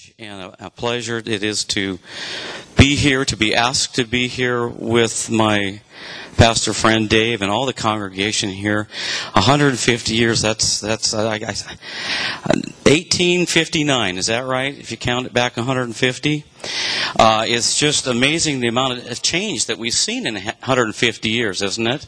And a pleasure it is to be here, to be asked to be here with my pastor friend Dave and all the congregation here. 150 years, that's 1859, is that right? If you count it back 150? It's just amazing the amount of change that we've seen in 150 years, isn't it?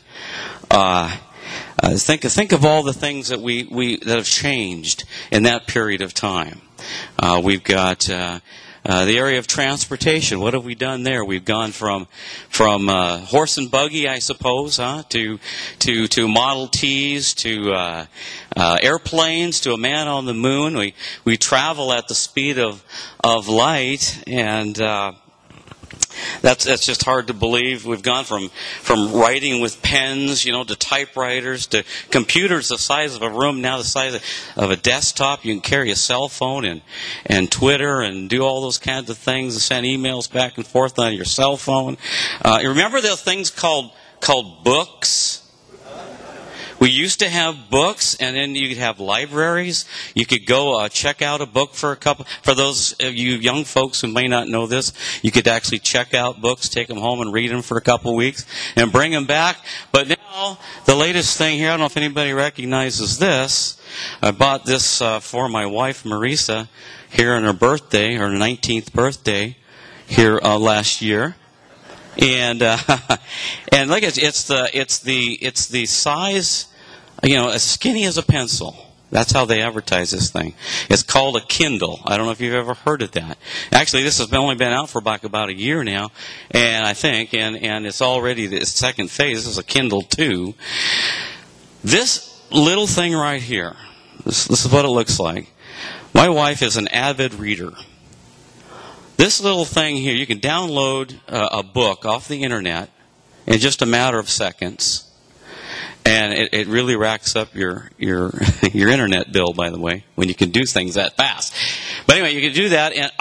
Think of all the things that that have changed in that period of time. We've got the area of transportation. What have we done there? We've gone from horse and buggy, I suppose, to Model Ts, to airplanes, to a man on the moon. We travel at the speed of light, and that's just hard to believe. We've gone from writing with pens, to typewriters, to computers the size of a room, now the size of a desktop. You can carry a cell phone and Twitter and do all those kinds of things and send emails back and forth on your cell phone. You remember those things called books? We used to have books, and then you could have libraries. You could go check out a book for those of you young folks who may not know this, you could actually check out books, take them home and read them for a couple of weeks, and bring them back. But now, the latest thing here, I don't know if anybody recognizes this. I bought this for my wife, Marisa, here on her birthday, her 19th birthday, here last year. And look, it's the size, as skinny as a pencil. That's how they advertise this thing. It's called a Kindle. I don't know if you've ever heard of that. Actually, this has only been out for about a year now, and I think, and it's already the second phase. This is a Kindle 2. This little thing right here, this is what it looks like. My wife is an avid reader. This little thing here, you can download a book off the internet in just a matter of seconds, and it really racks up your internet bill, by the way, when you can do things that fast. But anyway, you can do that, and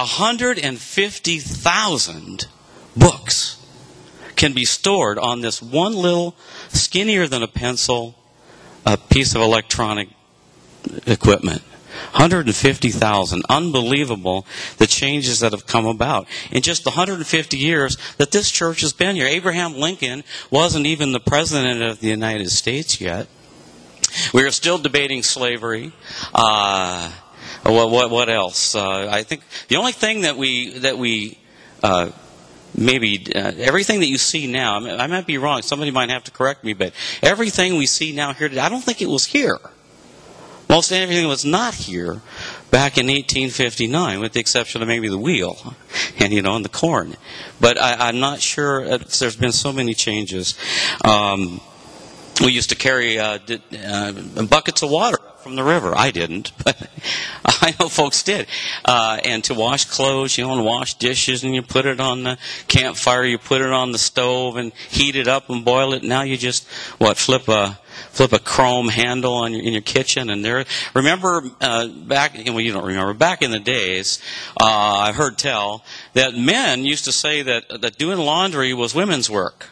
150,000 books can be stored on this one little, skinnier than a pencil, piece of electronic equipment. 150,000. Unbelievable, the changes that have come about in just the 150 years that this church has been here. Abraham Lincoln wasn't even the president of the United States yet. We are still debating slavery. What else? I think the only thing that we everything that you see now, I might be wrong, somebody might have to correct me, but everything we see now here today, I don't think it was here. Most everything was not here back in 1859, with the exception of maybe the wheel and the corn. But I'm not sure. There's been so many changes. We used to carry buckets of water from the river. I didn't, but I know folks did. And to wash clothes, and wash dishes, and you put it on the campfire, you put it on the stove and heat it up and boil it. Now you just flip a chrome handle in your kitchen, and there. Remember back? Well, you don't remember. Back in the days, I've heard tell that men used to say that doing laundry was women's work.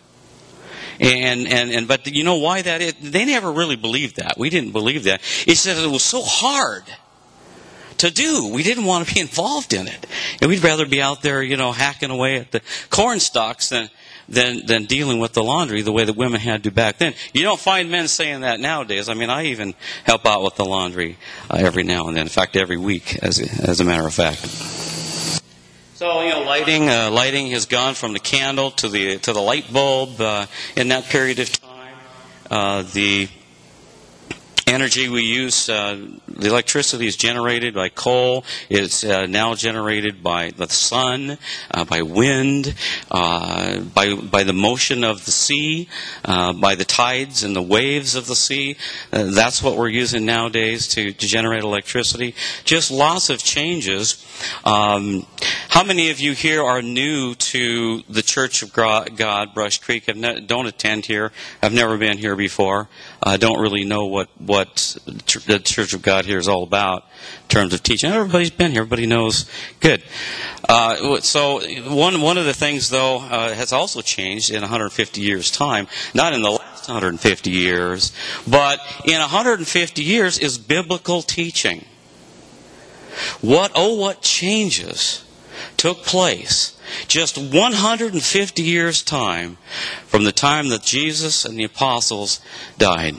But you know why that is? They never really believed that. We didn't believe that. It said it was so hard to do. We didn't want to be involved in it, and we'd rather be out there, hacking away at the corn stalks than dealing with the laundry the way that women had to back then. You don't find men saying that nowadays. I mean, I even help out with the laundry every now and then. In fact, every week, as a matter of fact. So, lighting has gone from the candle to the light bulb in that period of time. The energy we use, the electricity is generated by coal. It's now generated by the sun, by wind, by the motion of the sea, by the tides and the waves of the sea. That's what we're using nowadays to generate electricity. Just lots of changes. How many of you here are new to the Church of God, Brush Creek? Don't attend here. I've never been here before. I don't really know what the Church of God here is all about in terms of teaching. Everybody's been here. Everybody knows. Good. So one of the things, though, has also changed in 150 years' time. Not in the last 150 years, but in 150 years is biblical teaching. What changes took place just 150 years' time from the time that Jesus and the apostles died.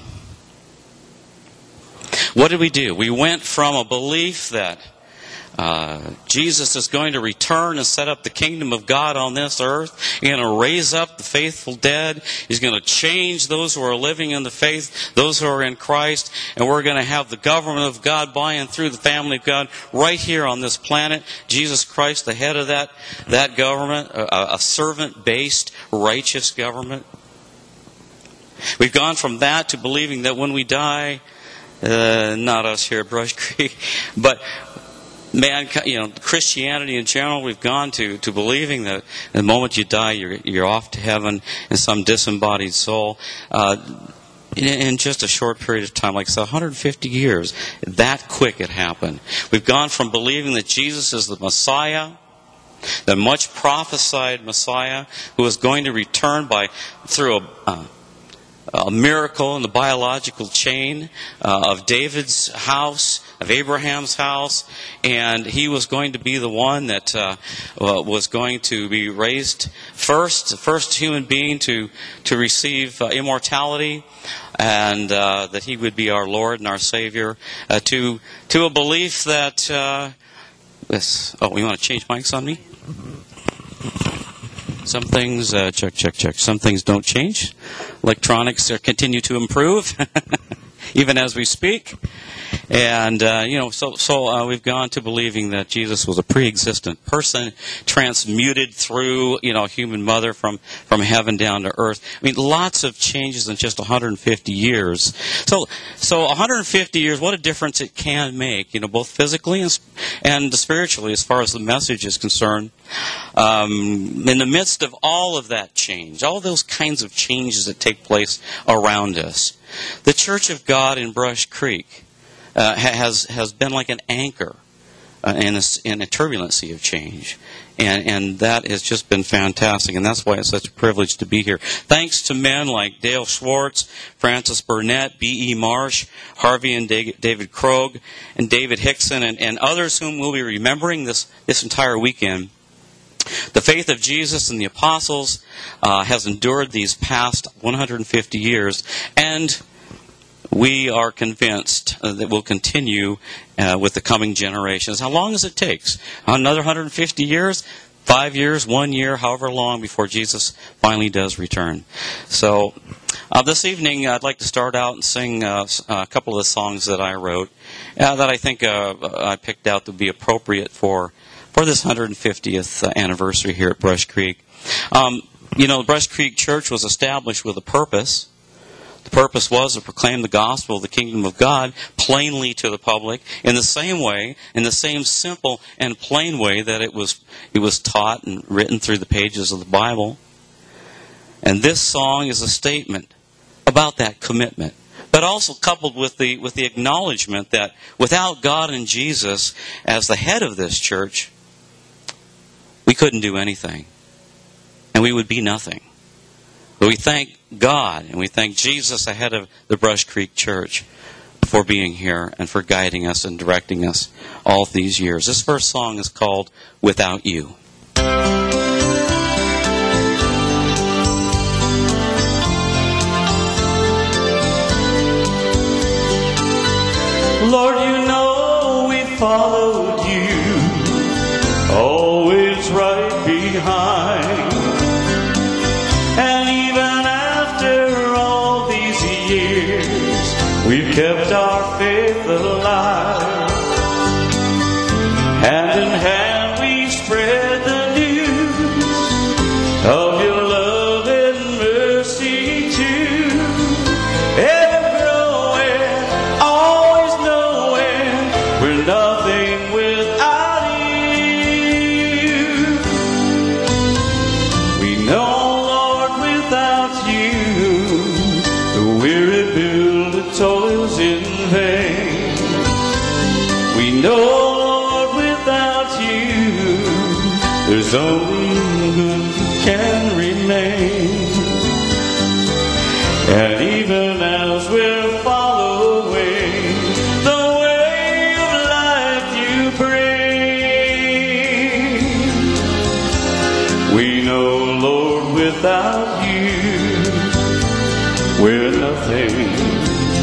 What did we do? We went from a belief that Jesus is going to return and set up the kingdom of God on this earth. He's going to raise up the faithful dead. He's going to change those who are living in the faith, those who are in Christ. And we're going to have the government of God by and through the family of God right here on this planet. Jesus Christ, the head of that government, a servant-based, righteous government. We've gone from that to believing that when we die, not us here at Brush Creek, but Christianity in general, we've gone to believing that the moment you die, you're off to heaven in some disembodied soul. In just a short period of time, like I said, 150 years, that quick it happened. We've gone from believing that Jesus is the Messiah, the much prophesied Messiah, who is going to return through a miracle in the biological chain of David's house, of Abraham's house, and he was going to be the one that was going to be raised first, the first human being to receive immortality, and that he would be our Lord and our Savior, to a belief that you want to change mics on me? Some things, check. Some things don't change. Electronics continue to improve, even as we speak. And, so we've gone to believing that Jesus was a pre-existent person, transmuted through, human mother from heaven down to earth. I mean, lots of changes in just 150 years. So 150 years, what a difference it can make, both physically and spiritually as far as the message is concerned. In the midst of all of that change, all those kinds of changes that take place around us, the Church of God in Brush Creek has been like an anchor in a turbulent sea of change. And that has just been fantastic, and that's why it's such a privilege to be here. Thanks to men like Dale Schwartz, Francis Burnett, B.E. Marsh, Harvey and David Krogh, and David Hickson, and others whom we'll be remembering this entire weekend. The faith of Jesus and the apostles has endured these past 150 years, and we are convinced that we'll continue with the coming generations. How long as it takes? Another 150 years? 5 years? 1 year? However long before Jesus finally does return. So this evening I'd like to start out and sing a couple of the songs that I wrote that I think I picked out to be appropriate for this 150th anniversary here at Brush Creek. Brush Creek Church was established with a purpose. The purpose was to proclaim the gospel of the kingdom of God plainly to the public in the same way, in the same simple and plain way that it was taught and written through the pages of the Bible. And this song is a statement about that commitment, but also coupled with the acknowledgement that without God and Jesus as the head of this church, we couldn't do anything, and we would be nothing. But we thank God and we thank Jesus, the head of the Brush Creek Church, for being here and for guiding us and directing us all these years. This first song is called Without You. Lord, you know we followed you, always right behind. And even after all these years, we've kept our faith alive. Hand in hand we spread the news of your love and mercy too. Ever growing, always knowing we're nothing without you. We know, Lord, without you, the weary builder toils in vain. We know, Lord, without you, there's only good that can remain. And even as we're following the way of life you bring, without you, we're nothing.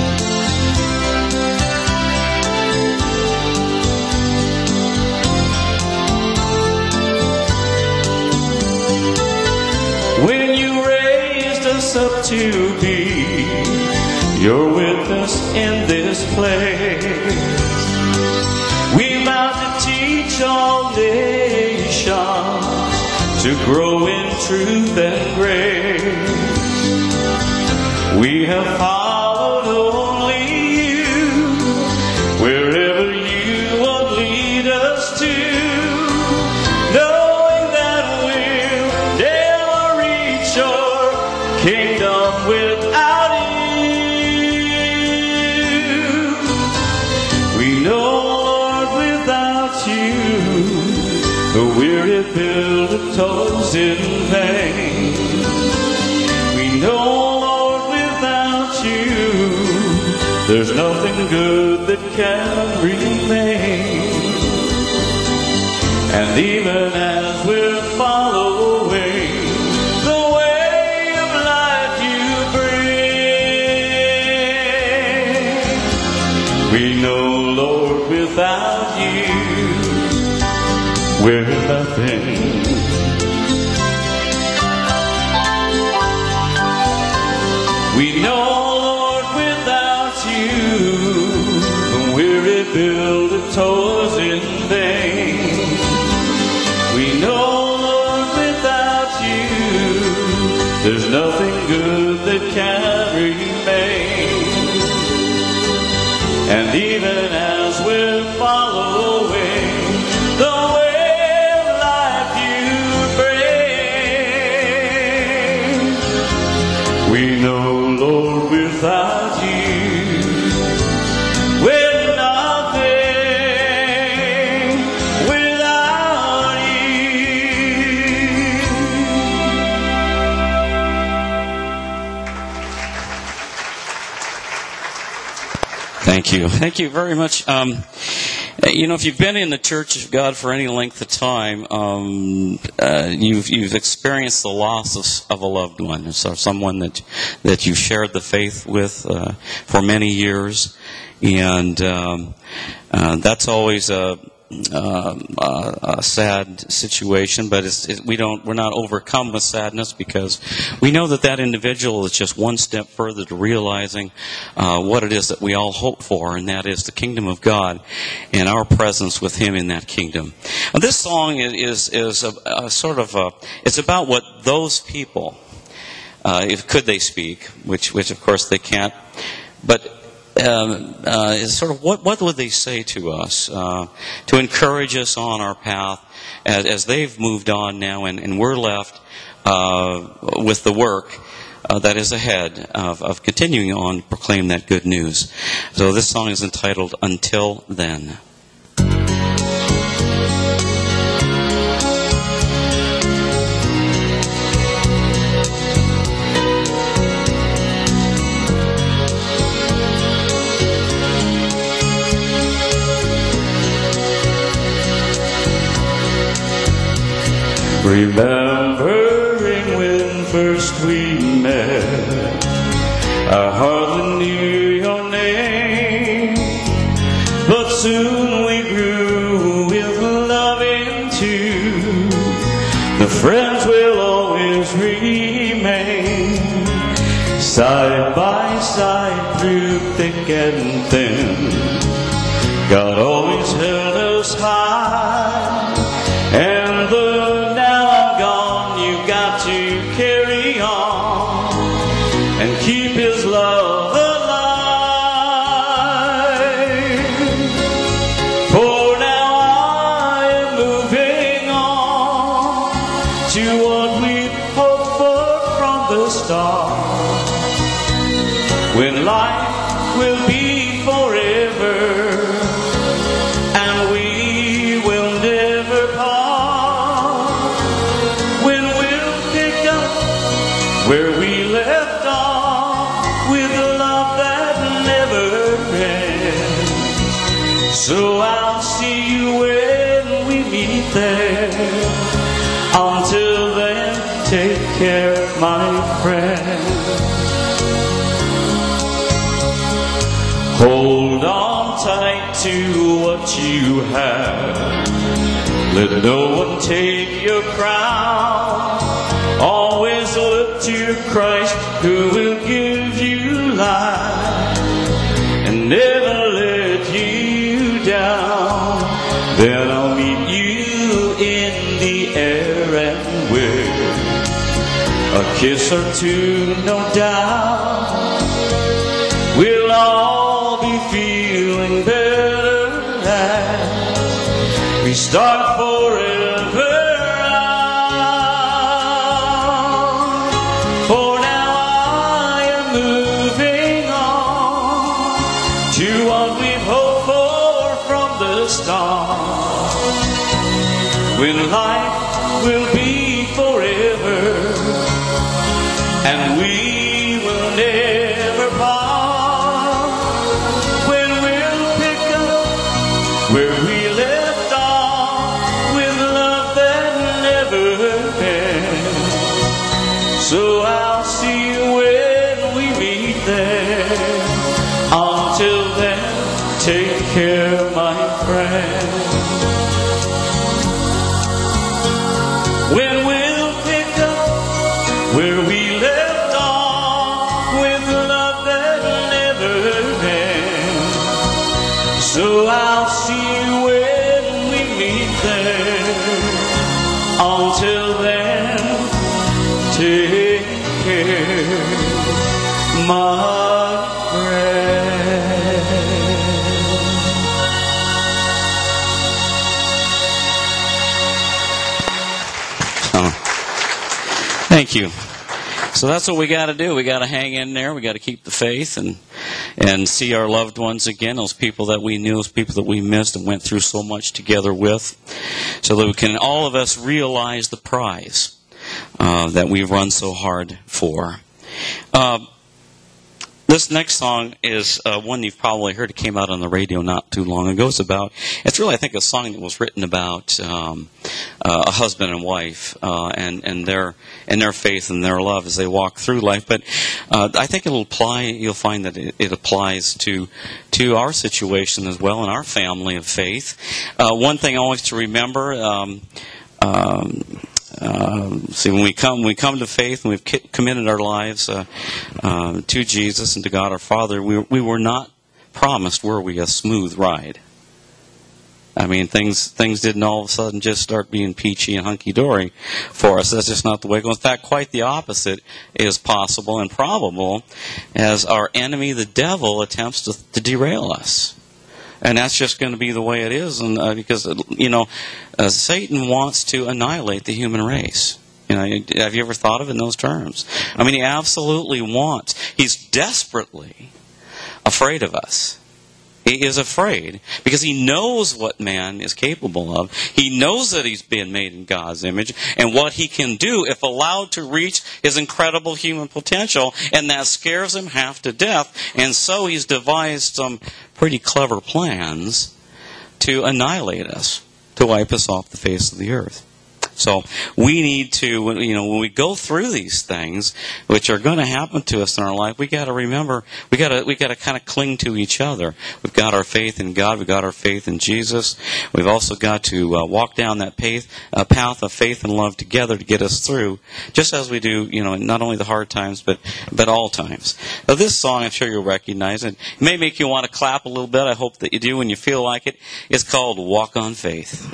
When you raised us up to be your witness in this place, we vow to teach all nations to grow in truth and grace. We have followed only you wherever you would lead us to, knowing that we'll never reach your kingdom without you. We know, Lord, without you, the weary builder toils in vain. We know, there's nothing good that can remain. And even as we're following the way of life you bring, we know, Lord, without you, we're nothing. We know, builder toils in vain. We know, Lord, without you, there's nothing good that can remain. And even as we're following the way of life you bring, we know, Lord, without you, Thank you. Thank you very much. If you've been in the Church of God for any length of time, you've experienced the loss of a loved one, so someone that you've shared the faith with for many years, and that's always a sad situation, but we're not overcome with sadness because we know that individual is just one step further to realizing what it is that we all hope for, and that is the kingdom of God and our presence with Him in that kingdom. Now, this song is it's about what those people, could they speak, which of course they can't, but is sort of what would they say to us to encourage us on our path as they've moved on now and we're left with the work that is ahead of continuing on to proclaim that good news. So this song is entitled Until Then. Remembering when first we met, I hardly knew your name, but soon we grew with love into the friends we'll always remain, side by side through thick and thin. God always held us high, and the now I'm gone, you've got to carry on and keep His love alive. For now I am moving on to what we hoped for from the start, when life will be forever. Where we left off with a love that never ends. So I'll see you when we meet there. Until then, take care. to what you have. Let no one take your crown. Always look to Christ, who will give you life and never let you down. Then I'll meet you in the air, and with a kiss or two, no doubt, we'll all be feeling better as we start forever out. For now I am moving on to what we've hoped for from the start, when life will be forever and we will never part, when we'll pick up where we left off with love that never ends. So I'll see you when we meet there. Until then, take care, my friend. When we'll pick up where we left off with love that never ends. So I'll see you when we meet there. Until then, take care, my friend. Thank you. So that's what we got to do. We got to hang in there. We got to keep the faith and see our loved ones again, those people that we knew, those people that we missed and went through so much together with, so that we can, all of us, realize the prize that we've run so hard for. This next song is one you've probably heard. It came out on the radio not too long ago. It's really, I think, a song that was written about a husband and wife and their faith and their love as they walk through life. But I think it'll apply. You'll find that it applies to our situation as well in our family of faith. One thing always to remember. See, when we come to faith and we've committed our lives to Jesus and to God our Father, we were not promised, were we, a smooth ride. I mean, things didn't all of a sudden just start being peachy and hunky-dory for us. That's just not the way it goes. In fact, quite the opposite is possible and probable as our enemy, the devil, attempts to derail us. And that's just going to be the way it is, and because Satan wants to annihilate the human race. Have you ever thought of it in those terms? I mean, he absolutely wants. He's desperately afraid of us. He is afraid because he knows what man is capable of. He knows that he's been made in God's image and what he can do if allowed to reach his incredible human potential, and that scares him half to death. And so he's devised some pretty clever plans to annihilate us, to wipe us off the face of the earth. So we need to, when we go through these things, which are going to happen to us in our life, we got to remember, we got to kind of cling to each other. We've got our faith in God. We've got our faith in Jesus. We've also got to walk down that path of faith and love together to get us through, just as we do, not only the hard times, but all times. Now, this song, I'm sure you'll recognize it. It may make you want to clap a little bit. I hope that you do when you feel like it. It's called Walk on Faith.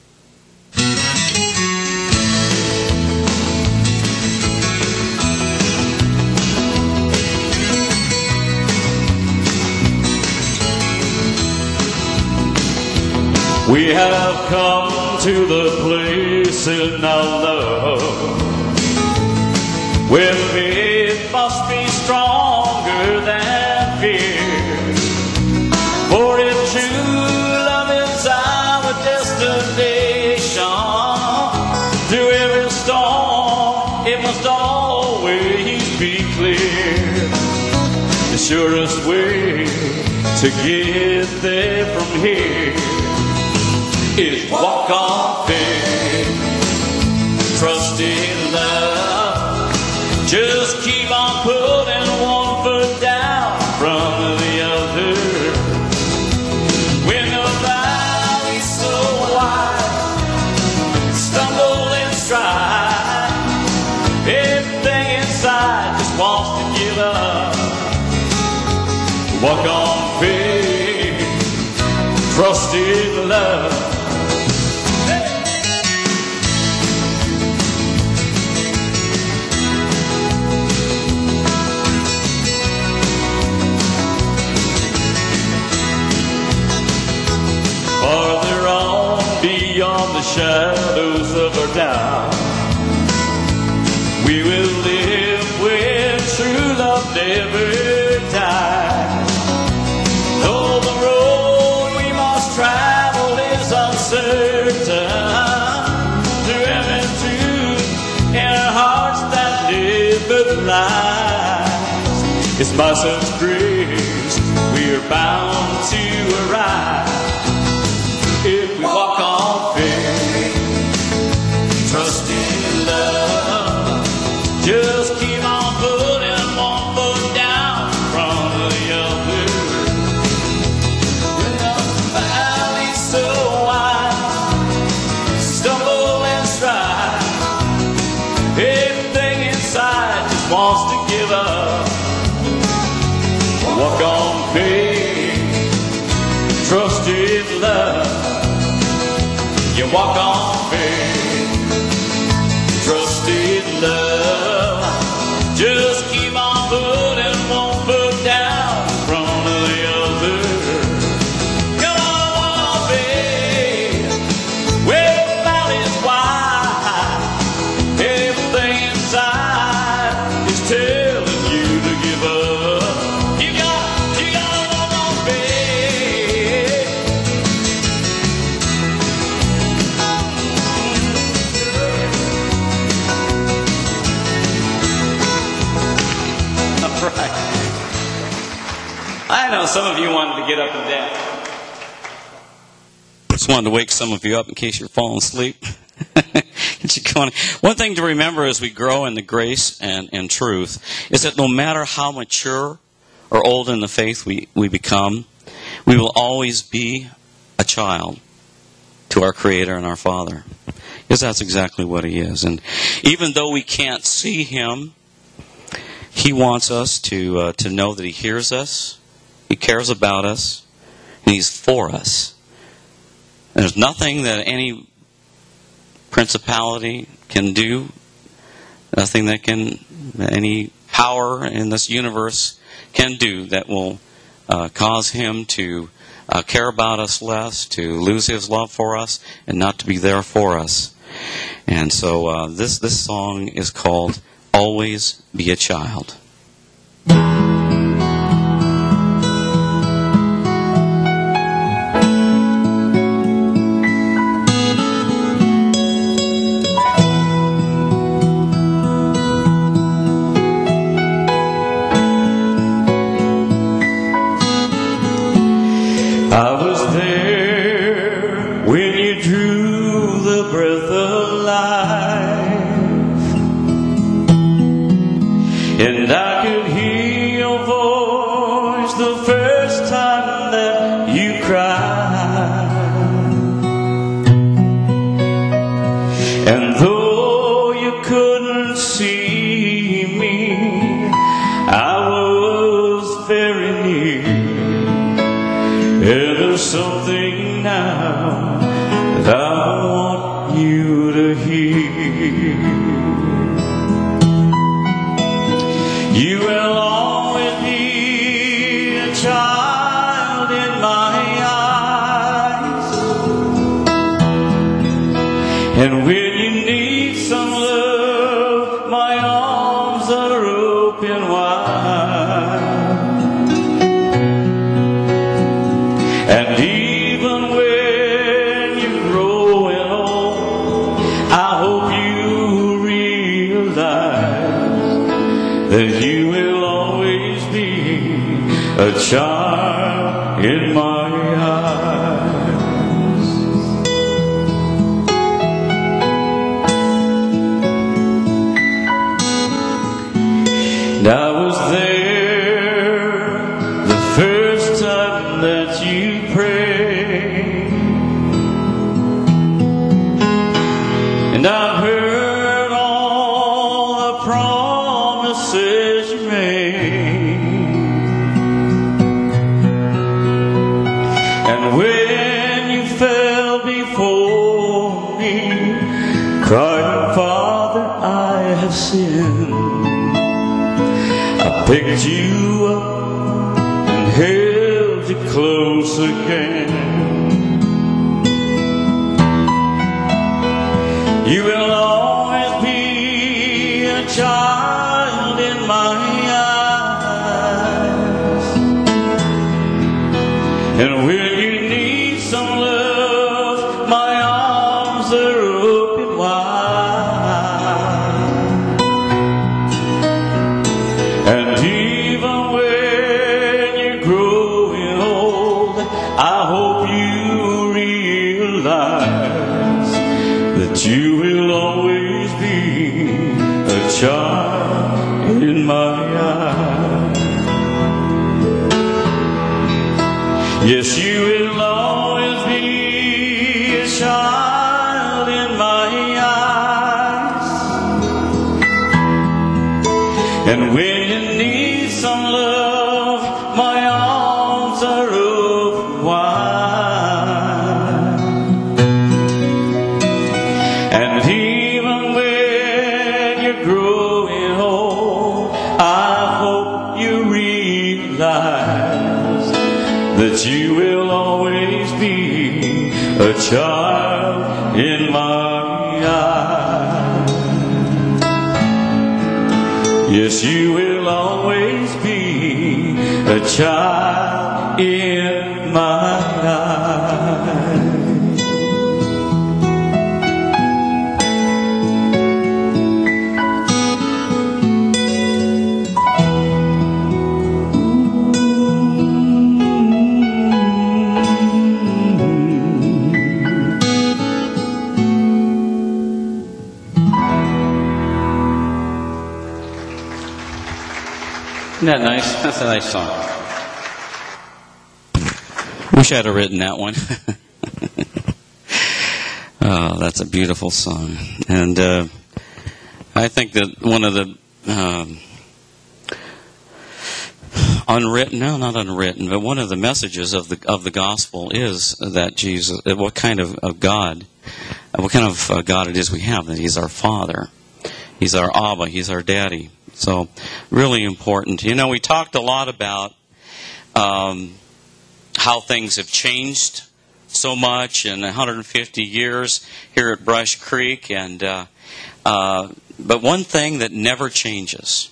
We have come to the place in our love where faith must be stronger than fear. For if true love is our destination, through every storm it must always be clear. The surest way to get there from here is walk on faith, trust in love. Just keep on putting one foot down in front of the other. trusted love. Farther on beyond the shadows of our town, we will live where true love never dies. Though the road we must travel is uncertain, through every truth in our hearts that never lies, it's by such grace we are bound to arrive. If we walk on faith, trust in love, just keep on putting one foot down in front of the other. In the valley so wide, stumble and strive, everything inside just wants to give up. Walk on faith, trust in love. You walk on faith, trust in love. Just keep on putting one foot down in front of the other. Come on, walk on faith, where the valley's wide. Everything inside is telling you to give up. You gotta walk on faith. Right. I know some of you wanted to get up and dance. Just wanted to wake some of you up in case you're falling asleep. Get you going. One thing to remember as we grow in the grace and truth is that no matter how mature or old in the faith we become, we will always be a child to our Creator and our Father. Because that's exactly what He is. And even though we can't see Him, He wants us to know that He hears us, He cares about us, and He's for us. There's nothing that any principality can do, nothing that any power in this universe can do that will cause Him to care about us less, to lose His love for us, and not to be there for us. And so this song is called Always Be a Child. I was there when you drew the breath of life, and I could hear your voice the first time that you cried. And though you couldn't see me, I was very near. And there's something now that I want you to hear. You will always be a child in my eyes. And when you need some love, my arms are open wide. And even when you're growing old, I hope you realize that you will always be a child in my eyes. And I was there the first time that you prayed, and I heard all the promises you made. crying, Father, I have sinned. I picked you up and held you close again. You will always be a child in my eyes. And when you need some love, my arms are open wide. And even when you're growing old, I hope you realize that you will always be a child in my eyes. Yes, you will always be a child in my eyes. And when you need some love, my arms are open wide. And even when you're growing old, I hope you realize that you will always be a child in my eyes. Yes, you will always be a child in my eyes. Isn't that nice? That's a nice song. Wish I'd have written that one. Oh, that's a beautiful song. And I think that one of the not unwritten, but one of the messages of the gospel is that Jesus, what kind of God it is we have, that He's our Father. He's our Abba. He's our Daddy. So, really important. You know, we talked a lot about how things have changed so much in 150 years here at Brush Creek, and but one thing that never changes.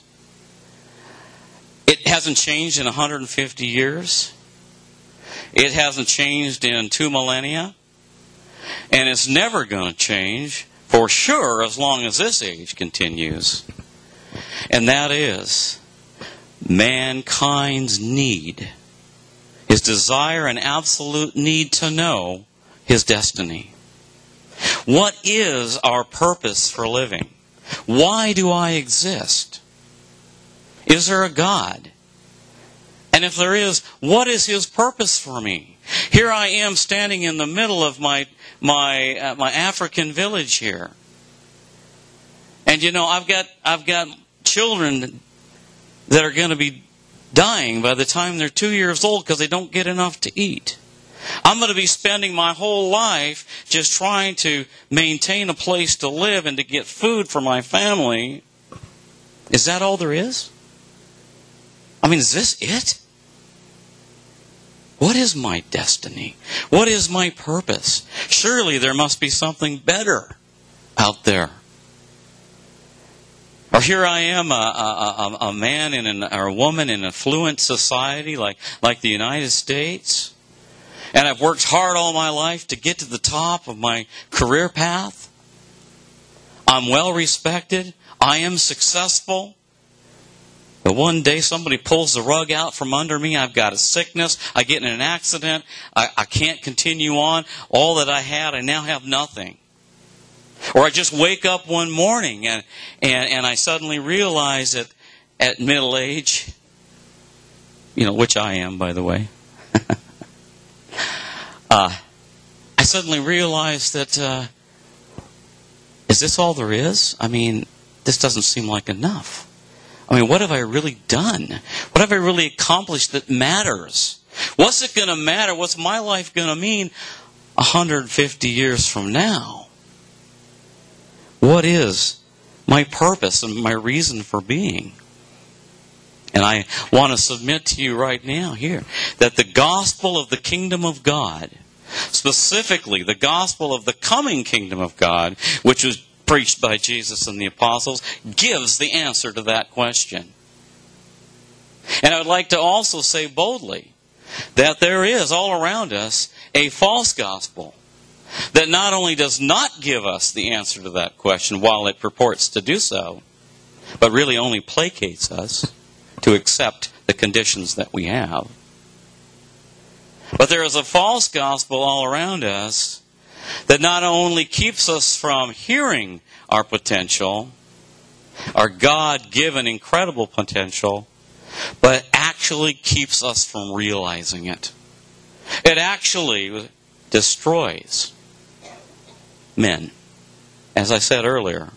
It hasn't changed in 150 years. It hasn't changed in 2 millennia, and it's never going to change for sure as long as this age continues. And that is mankind's need, his desire and absolute need to know his destiny. What is our purpose for living? Why do I exist? Is there a God? And if there is, what is His purpose for me? Here I am standing in the middle of my African village here. And you know, I've got children that are going to be dying by the time they're 2 years old because they don't get enough to eat. I'm going to be spending my whole life just trying to maintain a place to live and to get food for my family. Is that all there is? I mean, is this it? What is my destiny? What is my purpose? Surely there must be something better out there. Or here I am, a man or a woman in an affluent society like the United States, and I've worked hard all my life to get to the top of my career path. I'm well respected. I am successful. But one day somebody pulls the rug out from under me. I've got a sickness. I get in an accident. I can't continue on. All that I had, I now have nothing. Or I just wake up one morning and I suddenly realize that at middle age, which I am, by the way, I suddenly realize that, is this all there is? I mean, this doesn't seem like enough. I mean, what have I really done? What have I really accomplished that matters? What's it going to matter? What's my life going to mean 150 years from now? What is my purpose and my reason for being? And I want to submit to you right now here that the gospel of the kingdom of God, specifically the gospel of the coming kingdom of God, which was preached by Jesus and the apostles, gives the answer to that question. And I would like to also say boldly that there is all around us a false gospel that not only does not give us the answer to that question while it purports to do so, but really only placates us to accept the conditions that we have. But there is a false gospel all around us that not only keeps us from hearing our potential, our God-given incredible potential, but actually keeps us from realizing it. It actually destroys men. As I said earlier,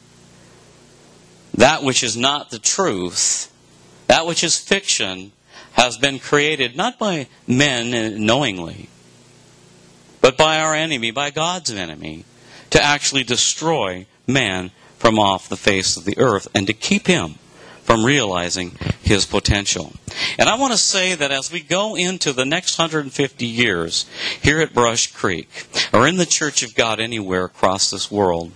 that which is not the truth, that which is fiction, has been created not by men knowingly, but by our enemy, by God's enemy, to actually destroy man from off the face of the earth and to keep him from realizing his potential. And I want to say that as we go into the next 150 years here at Brush Creek, or in the Church of God anywhere across this world,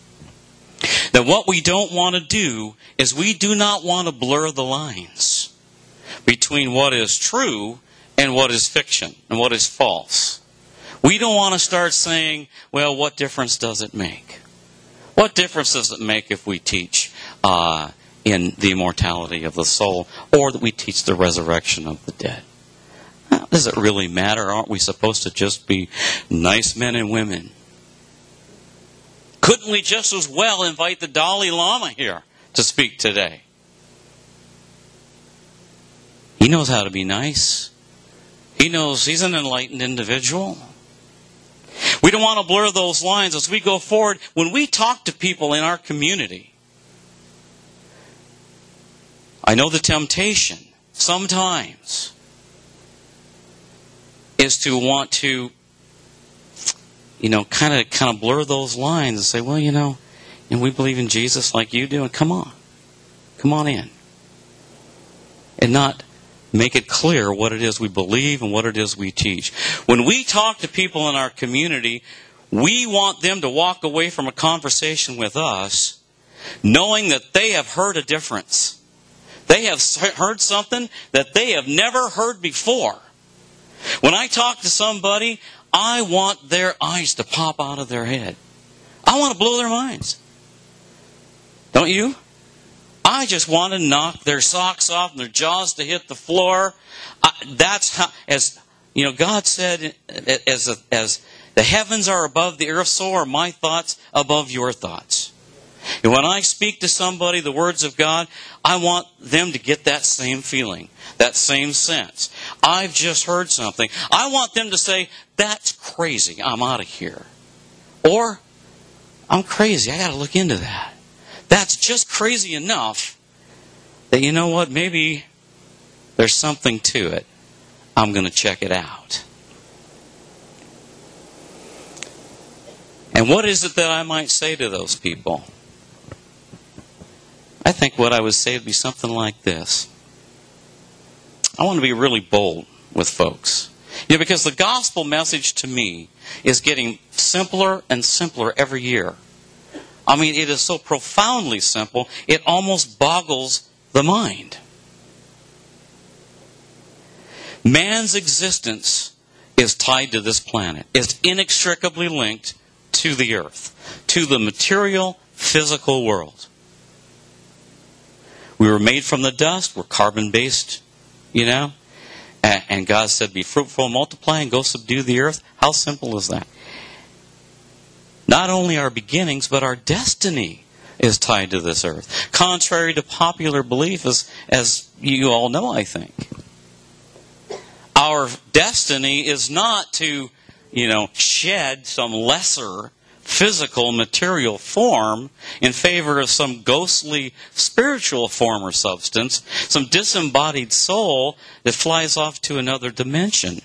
that what we don't want to do is we do not want to blur the lines between what is true and what is fiction and what is false. We don't want to start saying, well, what difference does it make? What difference does it make if we teach in the immortality of the soul, or that we teach the resurrection of the dead? Does it really matter? Aren't we supposed to just be nice men and women? Couldn't we just as well invite the Dalai Lama here to speak today? He knows how to be nice. He knows he's an enlightened individual. We don't want to blur those lines as we go forward. When we talk to people in our community, I know the temptation sometimes is to want to, kind of blur those lines and say, well, and we believe in Jesus like you do, and come on in. And not make it clear what it is we believe and what it is we teach. When we talk to people in our community, we want them to walk away from a conversation with us knowing that they have heard a difference. They have heard something that they have never heard before. When I talk to somebody, I want their eyes to pop out of their head. I want to blow their minds. Don't you? I just want to knock their socks off and their jaws to hit the floor. That's how, as God said, as the heavens are above the earth, so are my thoughts above your thoughts. And when I speak to somebody the words of God, I want them to get that same feeling, that same sense. I've just heard something. I want them to say, that's crazy, I'm out of here. Or, I'm crazy, I got to look into that. That's just crazy enough that, you know what, maybe there's something to it. I'm going to check it out. And what is it that I might say to those people? I think what I would say would be something like this. I want to be really bold with folks. Because the gospel message to me is getting simpler and simpler every year. I mean, it is so profoundly simple, it almost boggles the mind. Man's existence is tied to this planet. It's inextricably linked to the earth, to the material, physical world. We were made from the dust. We're carbon-based, And God said, be fruitful and multiply and go subdue the earth. How simple is that? Not only our beginnings, but our destiny is tied to this earth. Contrary to popular belief, as you all know, I think. Our destiny is not to, shed some lesser physical, material form in favor of some ghostly spiritual form or substance, some disembodied soul that flies off to another dimension.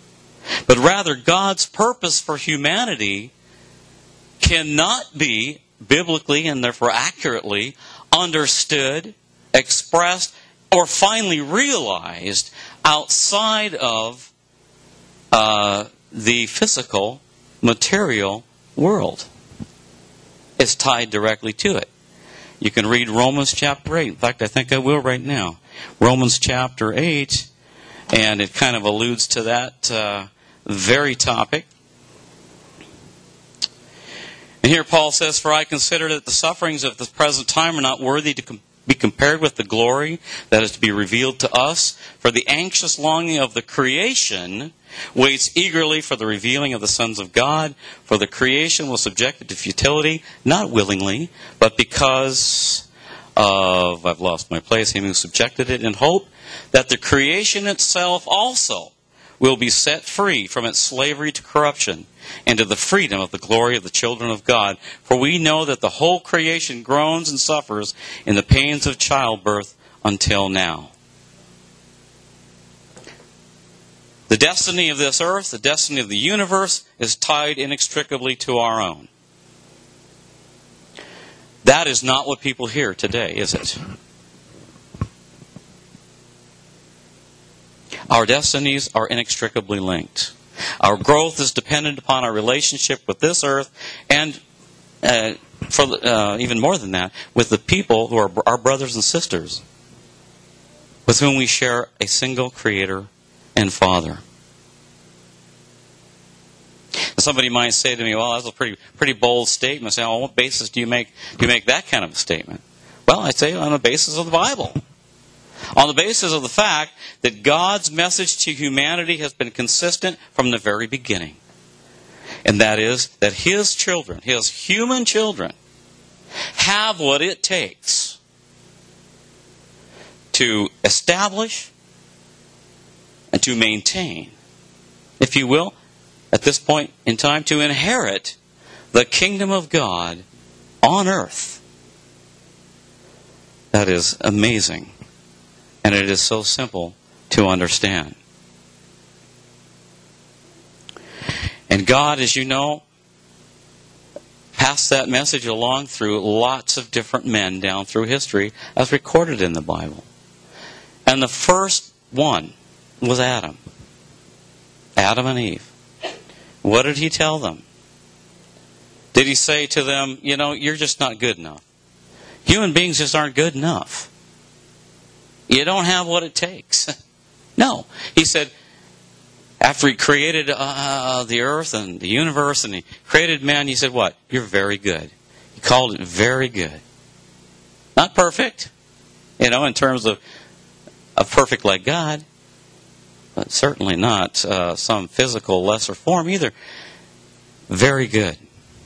But rather, God's purpose for humanity cannot be biblically and therefore accurately understood, expressed, or finally realized outside of the physical, material world. It's tied directly to it. You can read Romans chapter 8. In fact, I think I will right now. Romans chapter 8, and it kind of alludes to that very topic. And here Paul says, "For I consider that the sufferings of the present time are not worthy to be compared with the glory that is to be revealed to us. For the anxious longing of the creation waits eagerly for the revealing of the sons of God. For the creation was subjected to futility, not willingly, but because of," I've lost my place, "him who subjected it, in hope that the creation itself also will be set free from its slavery to corruption, and to the freedom of the glory of the children of God. For we know that the whole creation groans and suffers in the pains of childbirth until now." The destiny of this earth, the destiny of the universe, is tied inextricably to our own. That is not what people hear today, is it? Our destinies are inextricably linked. Our growth is dependent upon our relationship with this earth, and even more than that, with the people who are our brothers and sisters, with whom we share a single Creator and Father. Somebody might say to me, "Well, that's a pretty bold statement." I say, "On what basis do you make that kind of a statement?" Well, I say on the basis of the Bible. On the basis of the fact that God's message to humanity has been consistent from the very beginning. And that is that His children, His human children, have what it takes to establish and to maintain, if you will, at this point in time, to inherit the kingdom of God on earth. That is amazing. And it is so simple to understand. And God, as you know, passed that message along through lots of different men down through history, as recorded in the Bible. And the first one was Adam. Adam and Eve. What did He tell them? Did He say to them, "You're just not good enough. Human beings just aren't good enough. You don't have what it takes"? No. He said, after He created the earth and the universe and He created man, He said, "What? You're very good." He called it very good. Not perfect, in terms of perfect like God, but certainly not some physical lesser form either. Very good.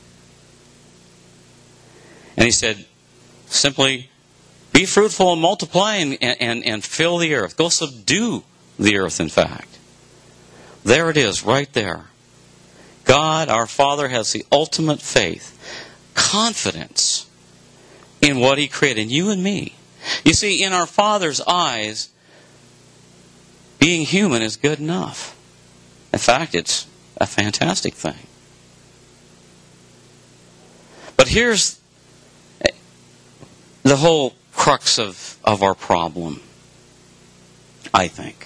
And He said, simply, be fruitful and multiply and fill the earth. Go subdue the earth, in fact. There it is, right there. God, our Father, has the ultimate faith, confidence in what He created, in you and me. You see, in our Father's eyes, being human is good enough. In fact, it's a fantastic thing. But here's the whole crux of our problem, I think,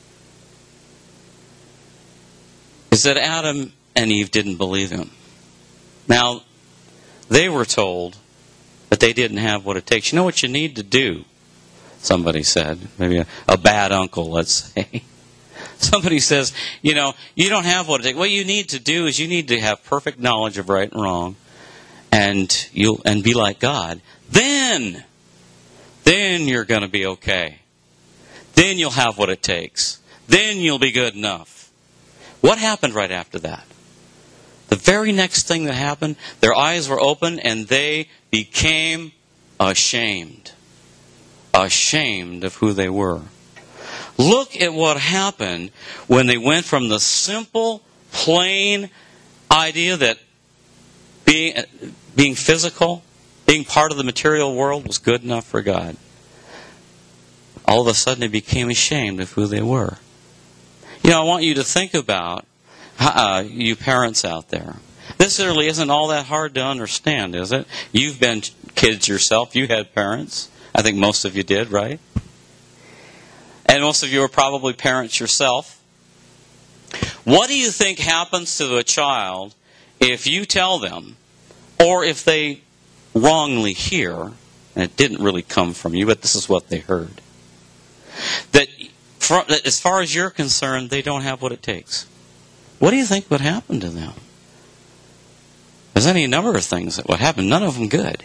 is that Adam and Eve didn't believe Him. Now, they were told that they didn't have what it takes. You know what you need to do? Somebody said, maybe a bad uncle, let's say. Somebody says, you don't have what it takes. What you need to do is you need to have perfect knowledge of right and wrong, and be like God. Then you're going to be okay. Then you'll have what it takes. Then you'll be good enough. What happened right after that? The very next thing that happened, their eyes were open and they became ashamed. Ashamed of who they were. Look at what happened when they went from the simple, plain idea that being physical, being part of the material world was good enough for God. All of a sudden they became ashamed of who they were. I want you to think about, you parents out there, This really isn't all that hard to understand, is it? You've been kids yourself. You had parents. I think most of you did, right? And most of you are probably parents yourself. What do you think happens to a child if you tell them, or if they wrongly hear, and it didn't really come from you, but this is what they heard, that as far as you're concerned, they don't have what it takes? What do you think would happen to them? There's any number of things that would happen, none of them good.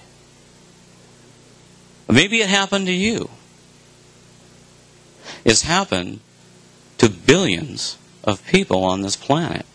Maybe it happened to you. It's happened to billions of people on this planet.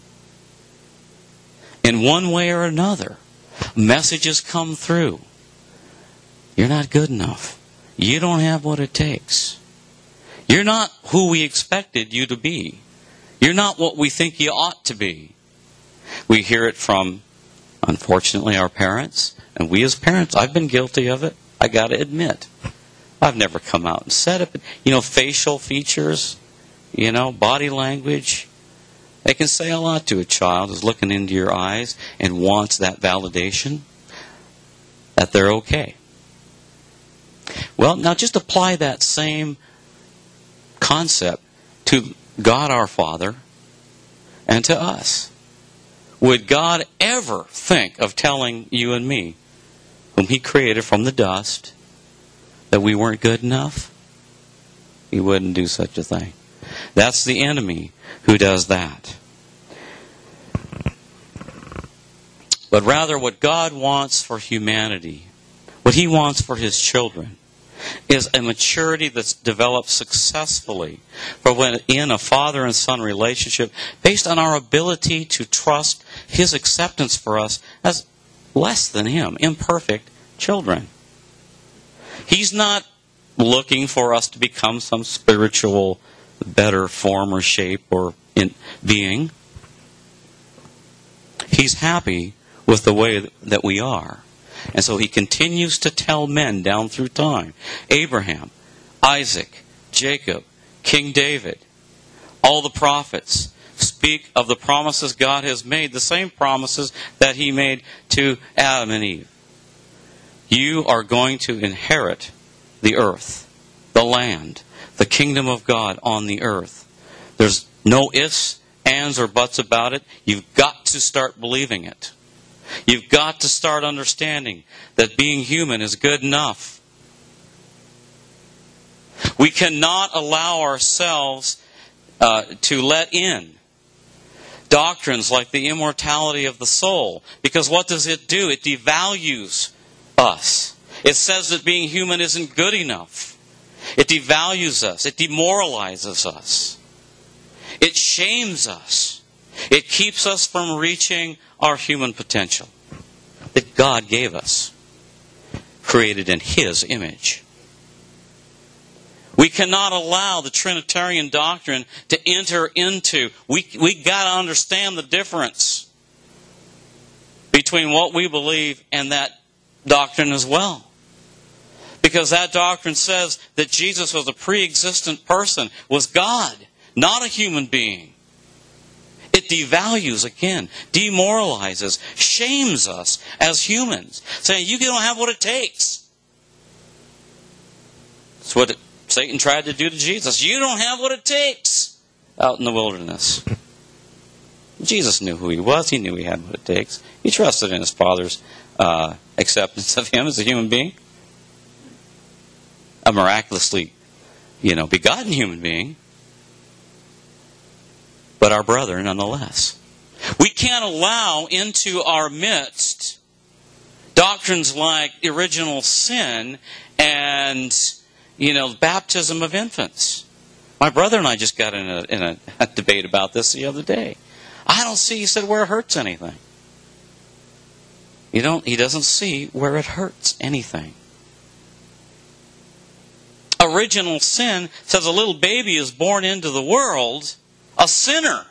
In one way or another, messages come through. You're not good enough. You don't have what it takes. You're not who we expected you to be. You're not what we think you ought to be. We hear it from, unfortunately, our parents. And we as parents, I've been guilty of it. I got to admit. I've never come out and said it. But, facial features, body language. They can say a lot to a child who's looking into your eyes and wants that validation that they're okay. Well, now just apply that same concept to God our Father and to us. Would God ever think of telling you and me, whom He created from the dust, that we weren't good enough? He wouldn't do such a thing. That's the enemy who does that. But rather what God wants for humanity, what He wants for His children, is a maturity that's developed successfully in a father and son relationship based on our ability to trust His acceptance for us as less than Him, imperfect children. He's not looking for us to become some spiritual better form or shape or being. He's happy with the way that we are. And so He continues to tell men down through time, Abraham, Isaac, Jacob, King David, all the prophets speak of the promises God has made, the same promises that He made to Adam and Eve. You are going to inherit the earth, the land, the kingdom of God on the earth. There's no ifs, ands, or buts about it. You've got to start believing it. You've got to start understanding that being human is good enough. We cannot allow ourselves to let in doctrines like the immortality of the soul, because what does it do? It devalues us. It says that being human isn't good enough. It devalues us. It demoralizes us. It shames us. It keeps us from reaching our human potential that God gave us, created in His image. We cannot allow the Trinitarian doctrine to enter into. We got to understand the difference between what we believe and that doctrine as well. Because that doctrine says that Jesus was a pre-existent person, was God, not a human being. It devalues, again, demoralizes, shames us as humans, saying, you don't have what it takes. That's what Satan tried to do to Jesus. You don't have what it takes out in the wilderness. Jesus knew who He was. He knew He had what it takes. He trusted in His Father's acceptance of Him as a human being. A miraculously, begotten human being. But our brother nonetheless. We can't allow into our midst doctrines like original sin and, baptism of infants. My brother and I just got in a debate about this the other day. I don't see, he said, where it hurts anything. He doesn't see where it hurts anything. Original sin says a little baby is born into the world a sinner.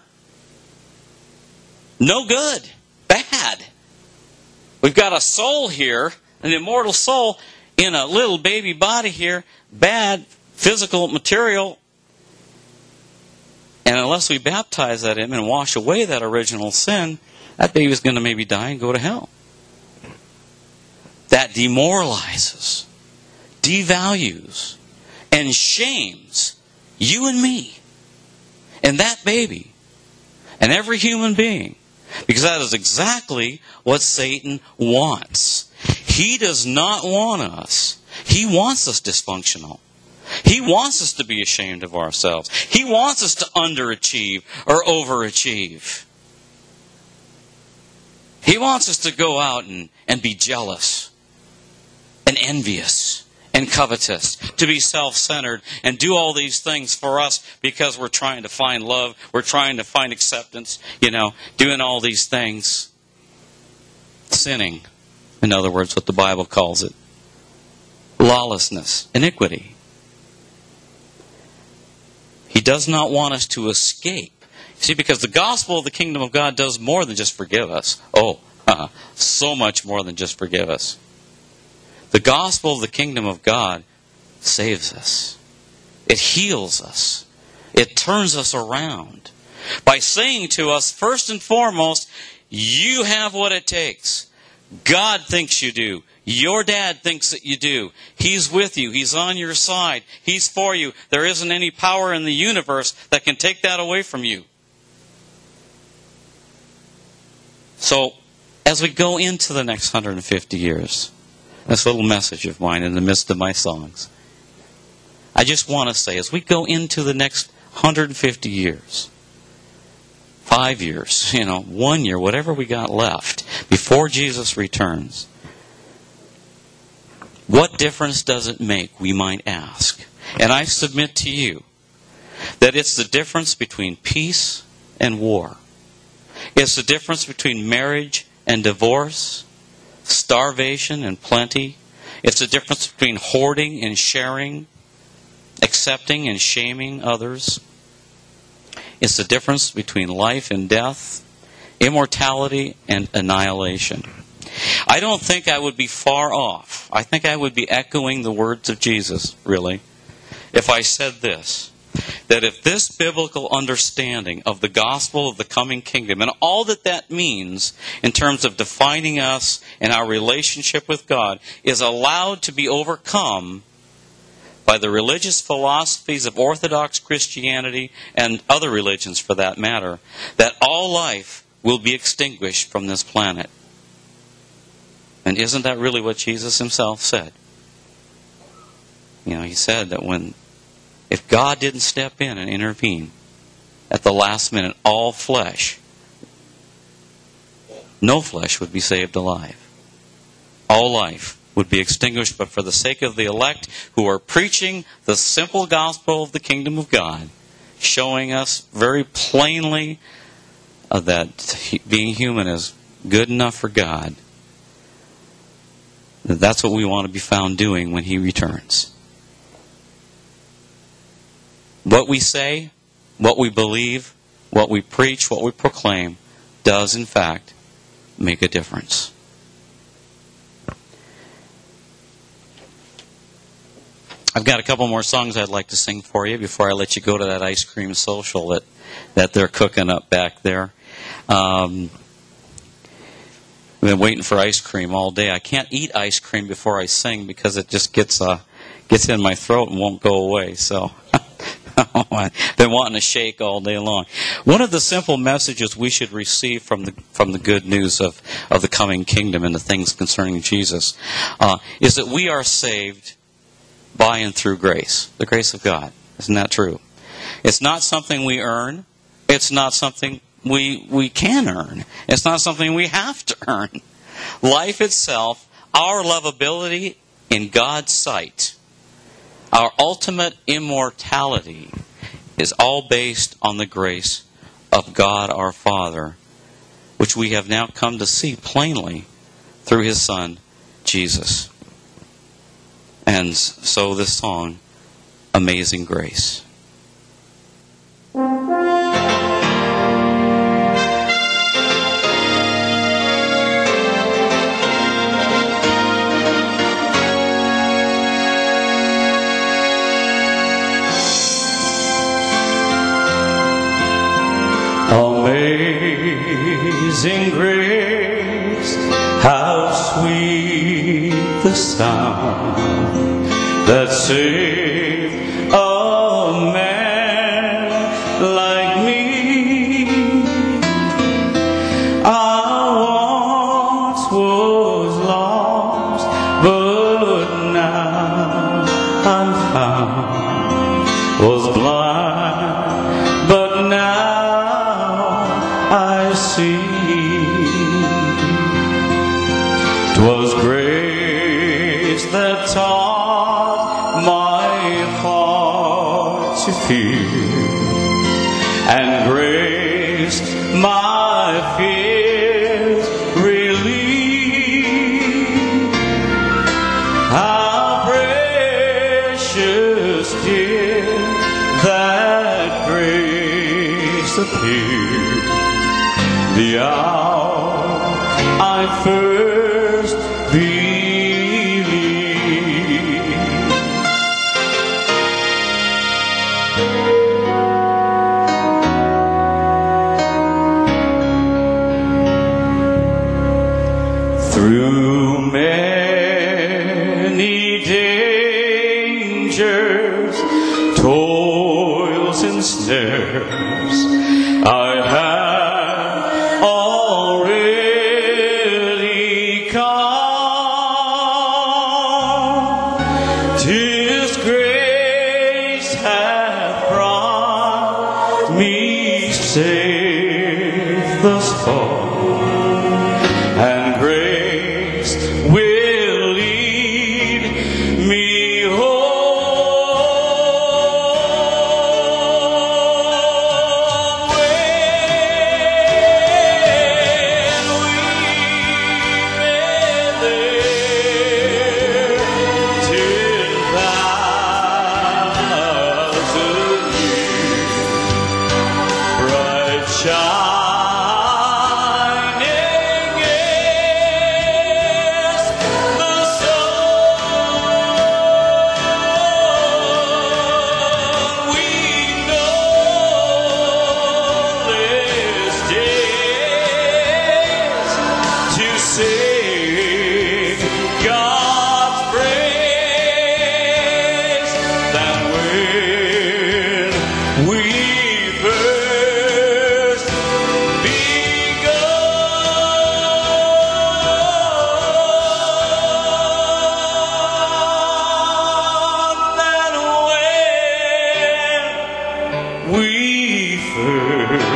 No good. Bad. We've got a soul here, an immortal soul, in a little baby body here. Bad physical material. And unless we baptize that in and wash away that original sin, that baby's going to maybe die and go to hell. That demoralizes, devalues, and shames you and me and that baby and every human being. Because that is exactly what Satan wants. He does not want us. He wants us dysfunctional. He wants us to be ashamed of ourselves. He wants us to underachieve or overachieve. He wants us to go out and be jealous and envious and covetous, to be self-centered and do all these things for us because we're trying to find love, we're trying to find acceptance, doing all these things. Sinning, in other words, what the Bible calls it. Lawlessness, iniquity. He does not want us to escape. See, because the gospel of the kingdom of God does more than just forgive us. So much more than just forgive us. The gospel of the kingdom of God saves us. It heals us. It turns us around by saying to us, first and foremost, you have what it takes. God thinks you do. Your dad thinks that you do. He's with you. He's on your side. He's for you. There isn't any power in the universe that can take that away from you. So, as we go into the next 150 years, this little message of mine in the midst of my songs, I just want to say, as we go into the next 150 years, 5 years, 1 year, whatever we got left, before Jesus returns, what difference does it make, we might ask? And I submit to you that it's the difference between peace and war. It's the difference between marriage and divorce, starvation and plenty. It's the difference between hoarding and sharing, accepting and shaming others. It's the difference between life and death, immortality and annihilation. I don't think I would be far off. I think I would be echoing the words of Jesus, really, if I said this, that if this biblical understanding of the gospel of the coming kingdom and all that that means in terms of defining us and our relationship with God is allowed to be overcome by the religious philosophies of Orthodox Christianity and other religions for that matter, that all life will be extinguished from this planet. And isn't that really what Jesus himself said? He said that if God didn't step in and intervene at the last minute, all flesh, no flesh would be saved alive. All life would be extinguished, but for the sake of the elect who are preaching the simple gospel of the kingdom of God, showing us very plainly that being human is good enough for God, that's what we want to be found doing when He returns. What we say, what we believe, what we preach, what we proclaim, does in fact make a difference. I've got a couple more songs I'd like to sing for you before I let you go to that ice cream social that they're cooking up back there. I've been waiting for ice cream all day. I can't eat ice cream before I sing because it just gets in my throat and won't go away. So I've been wanting to shake all day long. One of the simple messages we should receive from the good news of the coming kingdom and the things concerning Jesus is that we are saved by and through grace, the grace of God. Isn't that true? It's not something we earn. It's not something we can earn. It's not something we have to earn. Life itself, our lovability in God's sight, our ultimate immortality is all based on the grace of God our Father, which we have now come to see plainly through His Son, Jesus. And so this song, Amazing Grace. Amazing grace, sweet the sound that saved a man like me. I once was lost, but now I'm found. Was blind, but now I see. 'Twas grace that taught my heart to fear, and grace my fears relieved. How precious did that grace appear, the hour I first believed. Through many dangers, toils and snares, I have already come. 'Tis grace hath brought me safe thus far, and grace will lead me home. When we've been there 10,000 years, bright shining as the sun, we know this days to sing God's praise, that when we first begun, that when we first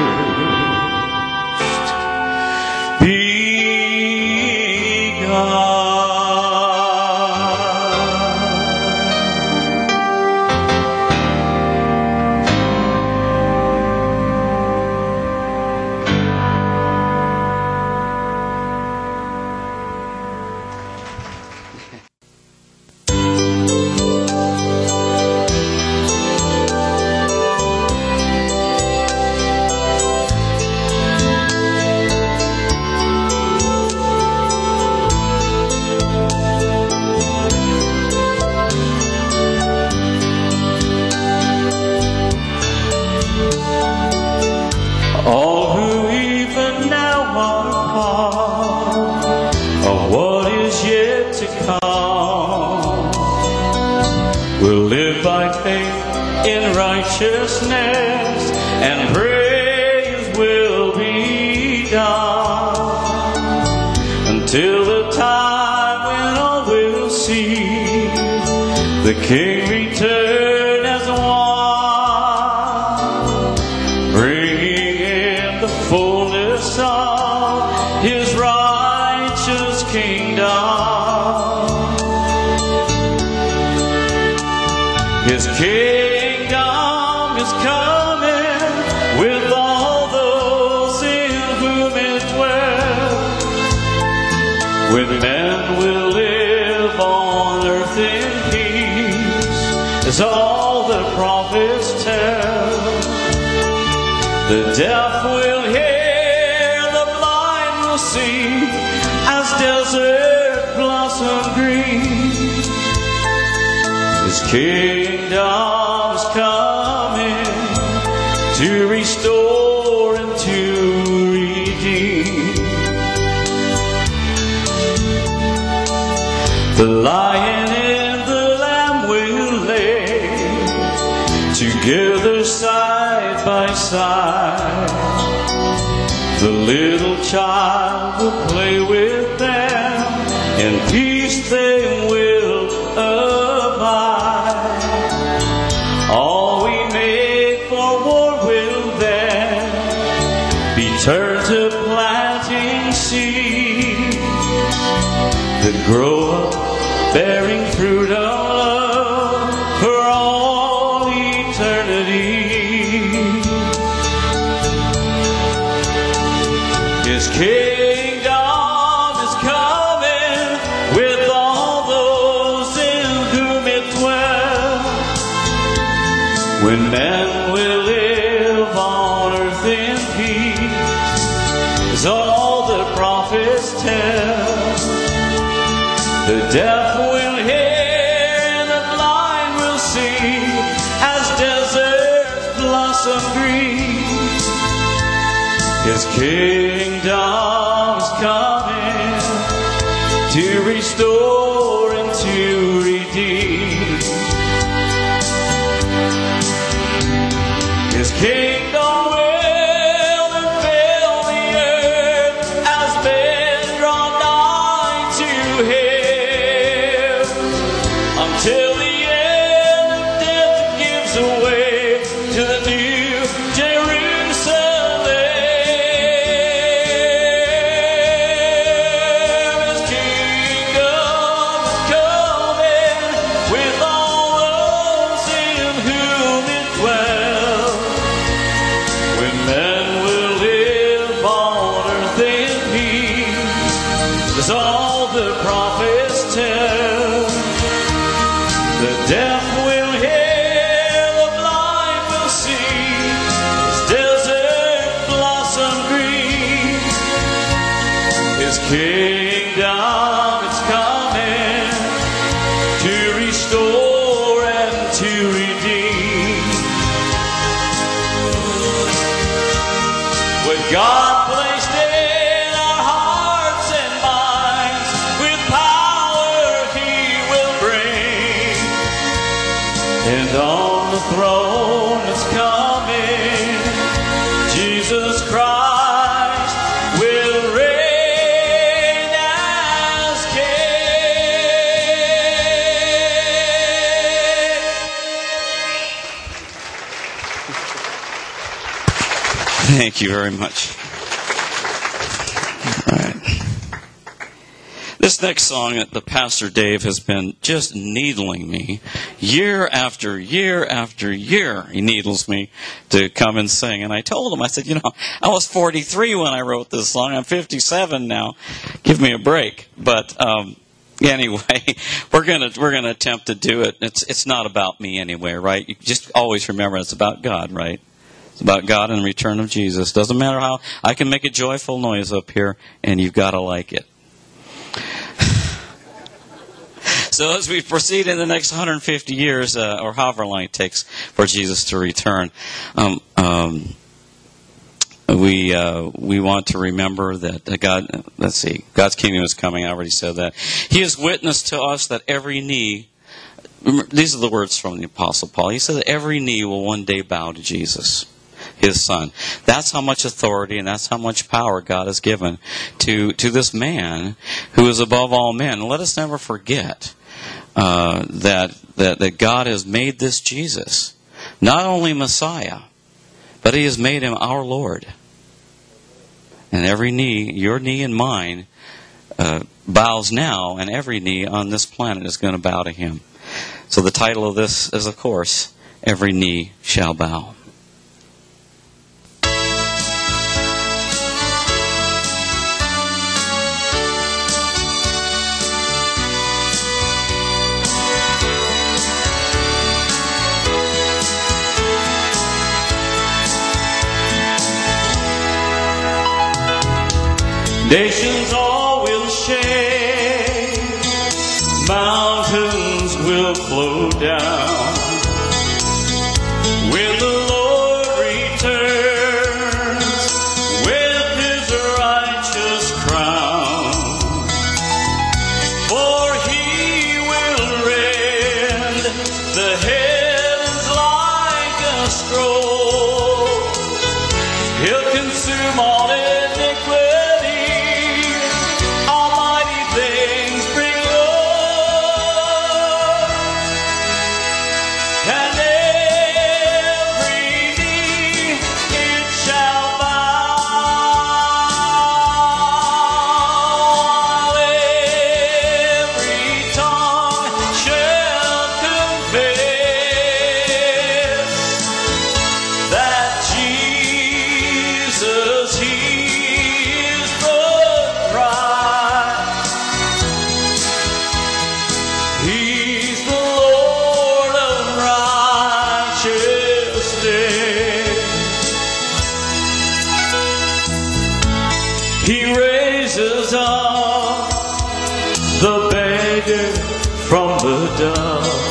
all who even now are part of what is yet to come will live by faith in righteousness, and praise will be done until the time when all will see the King return as one, bringing in the fullness of His righteous kingdom. His kingdom is coming with all those in whom it dwells, when men will live on earth in peace, as all the prophets tell. The deaf will hear, the blind will see, as desert blossom green. His kingdom's coming to restore and to redeem. The lion and the lamb will lay together side by side. The little child will play with them, in peace they will abide. All we make for war will then be turned to planting seed that grow up bearing fruit of love for all eternity. His kingdom is coming with all those in whom it dwells, when men will live on earth in peace, as all the prophets tell. The deaf will hear, the blind will see, as deserts blossom green. His kingdom is coming to restore and to redeem. His kingdom will fill the earth as men draw nigh to him, until the end of death gives way to the new Jerusalem. His kingdom is coming with all those in whom it dwells, when men will live on earth in peace, as all the prophets tell. The deaf will hear, the blind will see, as desert blossom green. His kingdom is coming to restore and to redeem. What God placed in our hearts and minds, with power He will bring. And on the throne is coming, Jesus Christ will reign as King. Thank you very much. All right. This next song, the Pastor Dave has been just needling me year after year after year. He needles me to come and sing. And I told him, I said, I was 43 when I wrote this song. I'm 57 now. Give me a break. But anyway, we're gonna attempt to do it. It's not about me anyway, right? You just always remember it's about God, right? It's about God and the return of Jesus. Doesn't matter how I can make a joyful noise up here, and you've got to like it. So as we proceed in the next 150 years, or however long it takes for Jesus to return, we want to remember that God's kingdom is coming. I already said that. He has witnessed to us that every knee. These are the words from the Apostle Paul. He said that every knee will one day bow to Jesus, His Son. That's how much authority and that's how much power God has given to this man who is above all men. Let us never forget that God has made this Jesus not only Messiah, but He has made Him our Lord. And every knee, your knee and mine, bows now, and every knee on this planet is going to bow to Him. So the title of this is, of course, Every Knee Shall Bow. Nations all will shake, mountains will flow down. When the Lord returns with His righteous crown, for He Savior from the dust.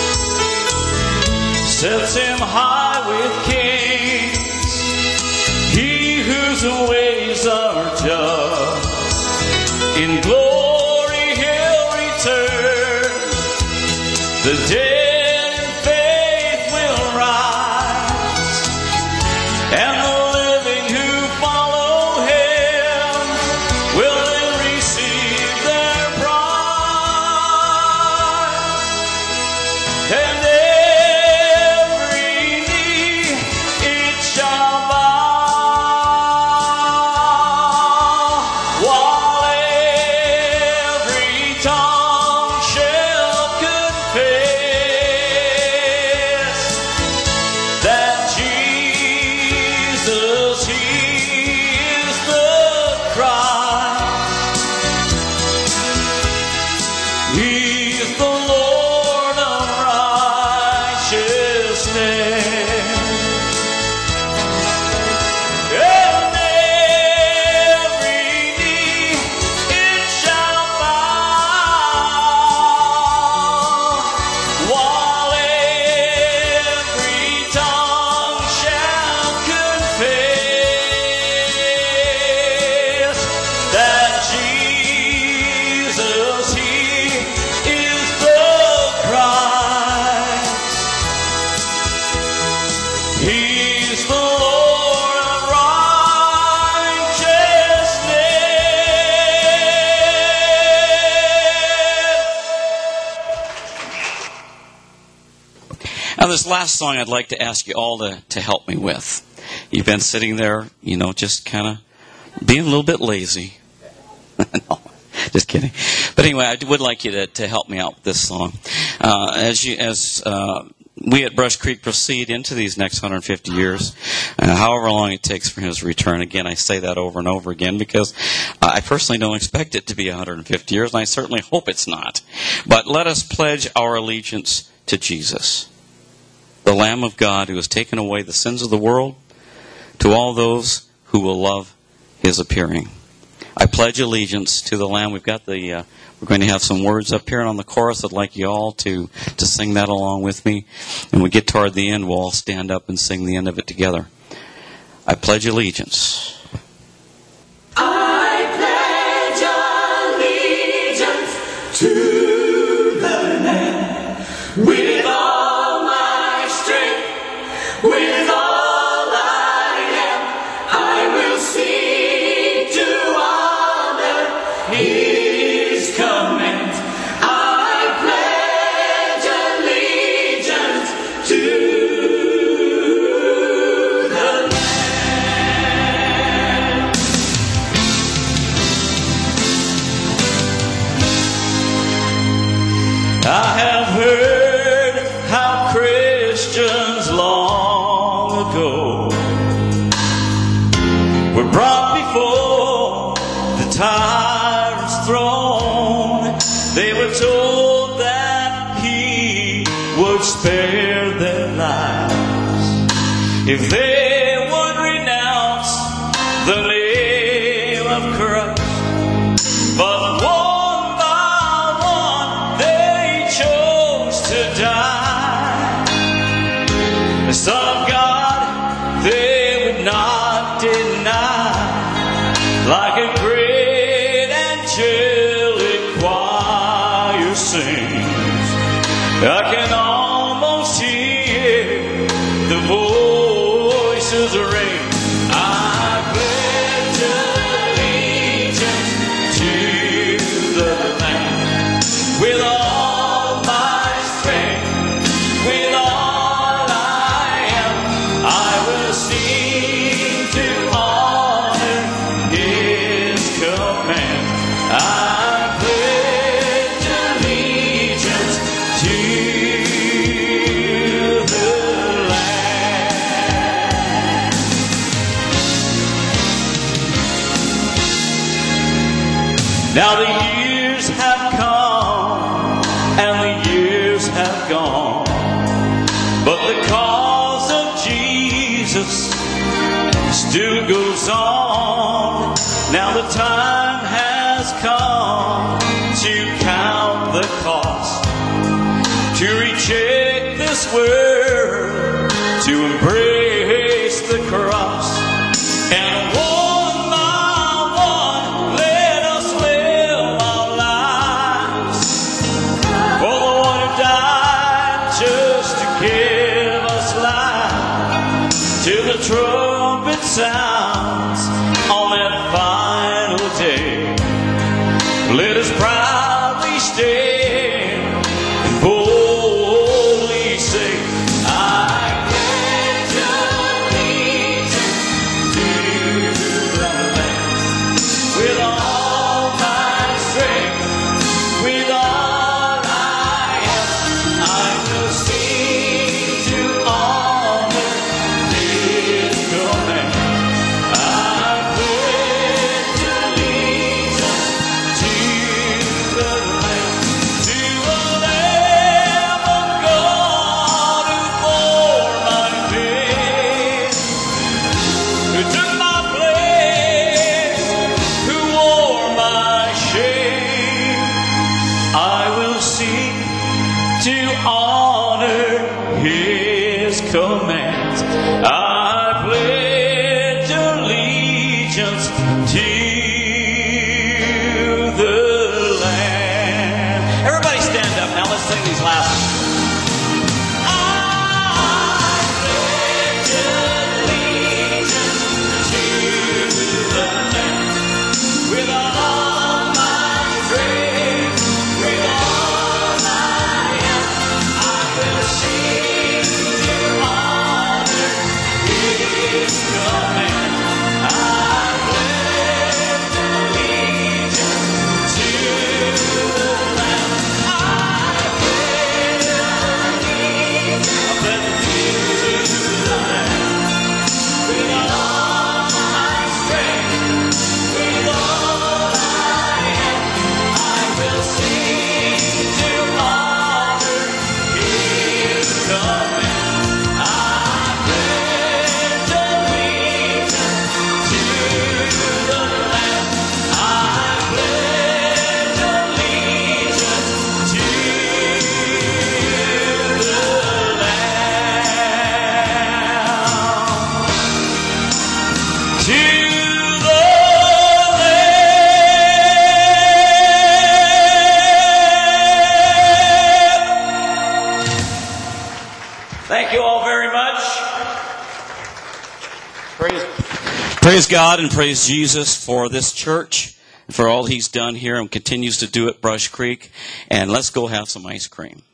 Sets him high with kings, he whose ways are just. In glory he'll return, the dead in faith will rise, and the living who follow him will then receive their prize. And every knee it shall bow, while every tongue shall confess that Jesus, He is the Christ. He's the Lord of righteousness. And every knee it shall bow, while every tongue shall confess that Jesus, He is the Christ. He's the Lord of righteousness. Now, this last song I'd like to ask you all to help me with. You've been sitting there, just kind of being a little bit lazy. No, just kidding. But anyway, I would like you to help me out with this song. As we at Brush Creek proceed into these next 150 years, however long it takes for His return. Again, I say that over and over again because I personally don't expect it to be 150 years, and I certainly hope it's not. But let us pledge our allegiance to Jesus, the Lamb of God who has taken away the sins of the world, to all those who will love His appearing. I pledge allegiance to the Lamb. We've got we're going to have some words up here, and on the chorus, I'd like you all to sing that along with me. And when we get toward the end, we'll all stand up and sing the end of it together. I pledge allegiance. I pledge allegiance to the Lamb with all my strength, with all I am. I will seek to honor His command. I pledge allegiance to the Lamb. I have heard how Christians long ago were brought before the tyrant's throne. They were told that He would spare their lives if they would renounce the name of Christ. But one by one they chose to die. The Son of God they would not deny, like a great angelic choir sings. I can almost hear the voices ring. I pledge allegiance to the Lamb with all my strength, with all I am. I will seek to honor His command. I pledge allegiance to the Lamb. Now the years have come and the years have gone, but the cause of Jesus still goes on. Now the time has come to count the this world to embrace the cross. And one by one, let us live our lives for the one who died just to give us life. Till the trumpet sounds on that final day, let us proudly stand and boldly say, I pledge allegiance to the Lamb. With all my strength, with all I am, I will seek to honor His command. I pledge allegiance to the Lamb, to the Lamb of God who bore my pain, who took my place, who wore my shame. I will seek to honor His commands. I pledge allegiance to the Lamb. Everybody stand up now. Let's sing these last ones. I pledge allegiance to the Lamb. With all my strength, with all I am, I will seek to honor His command. I pledge allegiance to the Lamb. I pledge allegiance to the Lamb. With all my strength, with all I am, I will seek to honor His command. I pledge allegiance to the Lamb. I pledge allegiance to the Lamb. To the Lamb. Thank you all very much. Praise God and praise Jesus for this church, for all He's done here and continues to do at Brush Creek. And let's go have some ice cream.